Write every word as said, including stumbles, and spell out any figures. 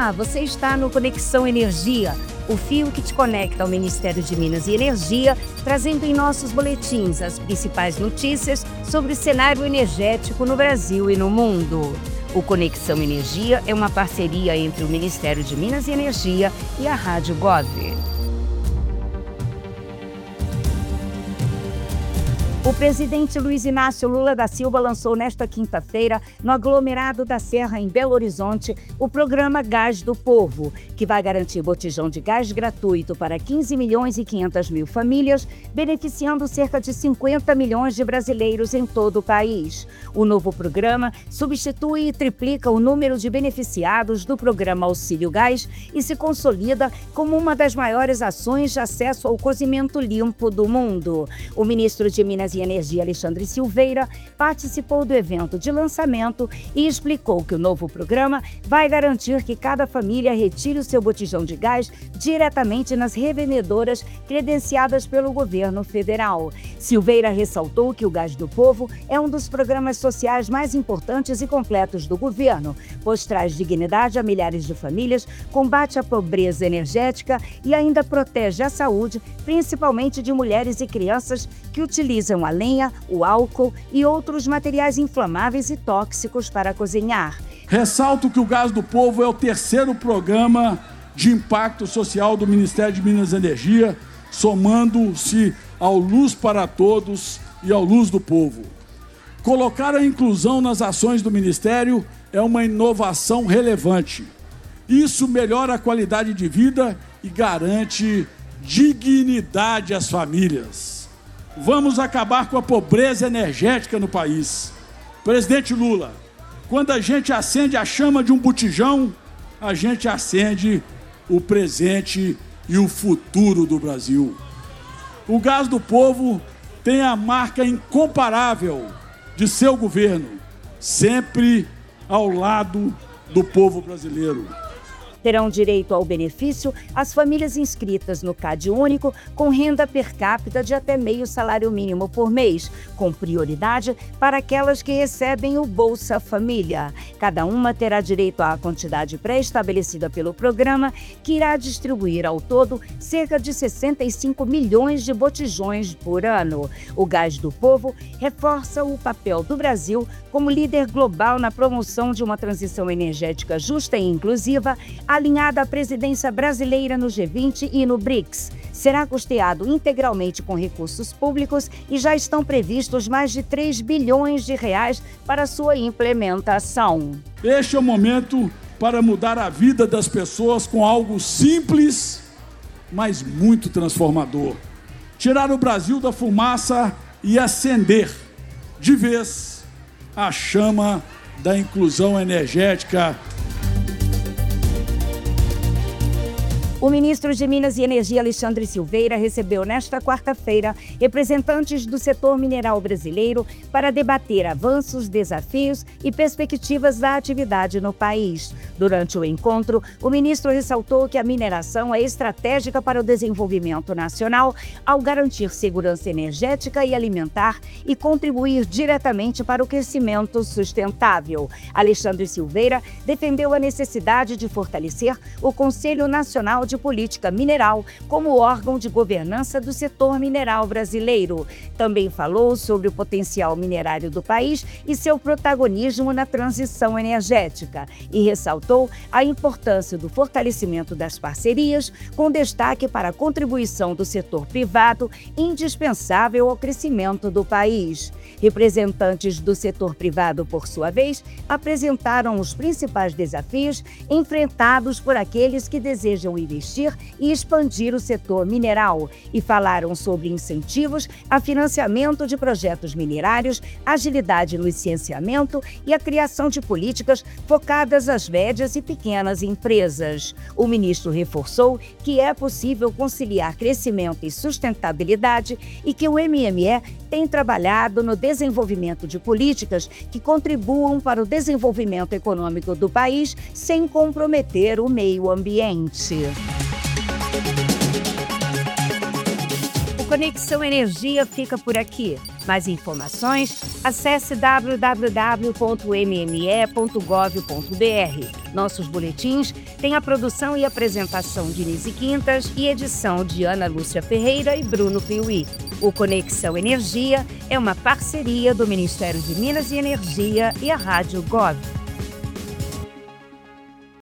Olá, você está no Conexão Energia, o fio que te conecta ao Ministério de Minas e Energia, trazendo em nossos boletins as principais notícias sobre o cenário energético no Brasil e no mundo. O Conexão Energia é uma parceria entre o Ministério de Minas e Energia e a Rádio Gov. O presidente Luiz Inácio Lula da Silva lançou nesta quinta-feira, no aglomerado da Serra, em Belo Horizonte, o programa Gás do Povo, que vai garantir botijão de gás gratuito para quinze milhões e quinhentas mil famílias, beneficiando cerca de cinquenta milhões de brasileiros em todo o país. O novo programa substitui e triplica o número de beneficiados do programa Auxílio Gás e se consolida como uma das maiores ações de acesso ao cozimento limpo do mundo. O ministro de Minas e Energia, Alexandre Silveira, participou do evento de lançamento e explicou que o novo programa vai garantir que cada família retire o seu botijão de gás diretamente nas revendedoras credenciadas pelo governo federal. Silveira ressaltou que o Gás do Povo é um dos programas sociais mais importantes e completos do governo, pois traz dignidade a milhares de famílias, combate a pobreza energética e ainda protege a saúde, principalmente de mulheres e crianças que utilizam a lenha, o álcool e outros materiais inflamáveis e tóxicos para cozinhar. Ressalto que o Gás do Povo é o terceiro programa de impacto social do Ministério de Minas e Energia, somando-se ao Luz para Todos e ao Luz do Povo. Colocar a inclusão nas ações do Ministério é uma inovação relevante. Isso melhora a qualidade de vida e garante dignidade às famílias. Vamos acabar com a pobreza energética no país. Presidente Lula, quando a gente acende a chama de um botijão, a gente acende o presente e o futuro do Brasil. O Gás do Povo tem a marca incomparável de seu governo, sempre ao lado do povo brasileiro. Terão direito ao benefício as famílias inscritas no Cade Único com renda per capita de até meio salário mínimo por mês, com prioridade para aquelas que recebem o Bolsa Família. Cada uma terá direito à quantidade pré-estabelecida pelo programa, que irá distribuir ao todo cerca de sessenta e cinco milhões de botijões por ano. O Gás do Povo reforça o papel do Brasil como líder global na promoção de uma transição energética justa e inclusiva, alinhada à presidência brasileira no G vinte e no BRICS. Será custeado integralmente com recursos públicos e já estão previstos mais de três bilhões de reais para sua implementação. Este é o momento para mudar a vida das pessoas com algo simples, mas muito transformador. Tirar o Brasil da fumaça e acender, de vez, a chama da inclusão energética. O ministro de Minas e Energia, Alexandre Silveira, recebeu nesta quarta-feira representantes do setor mineral brasileiro para debater avanços, desafios e perspectivas da atividade no país. Durante o encontro, o ministro ressaltou que a mineração é estratégica para o desenvolvimento nacional ao garantir segurança energética e alimentar e contribuir diretamente para o crescimento sustentável. Alexandre Silveira defendeu a necessidade de fortalecer o Conselho Nacional de Política Mineral como órgão de governança do setor mineral brasileiro. Também falou sobre o potencial minerário do país e seu protagonismo na transição energética e ressaltou a importância do fortalecimento das parcerias, com destaque para a contribuição do setor privado, indispensável ao crescimento do país. Representantes do setor privado, por sua vez, apresentaram os principais desafios enfrentados por aqueles que desejam investir e expandir o setor mineral e falaram sobre incentivos a financiamento de projetos minerários, agilidade no licenciamento e a criação de políticas focadas às médias e pequenas empresas. O ministro reforçou que é possível conciliar crescimento e sustentabilidade e que o M M E tem trabalhado no desenvolvimento de políticas que contribuam para o desenvolvimento econômico do país sem comprometer o meio ambiente. Conexão Energia fica por aqui. Mais informações, acesse w w w ponto m m e ponto gov ponto b r. Nossos boletins têm a produção e apresentação de Nise Quintas e edição de Ana Lúcia Ferreira e Bruno Piuí. O Conexão Energia é uma parceria do Ministério de Minas e Energia e a Rádio Gov.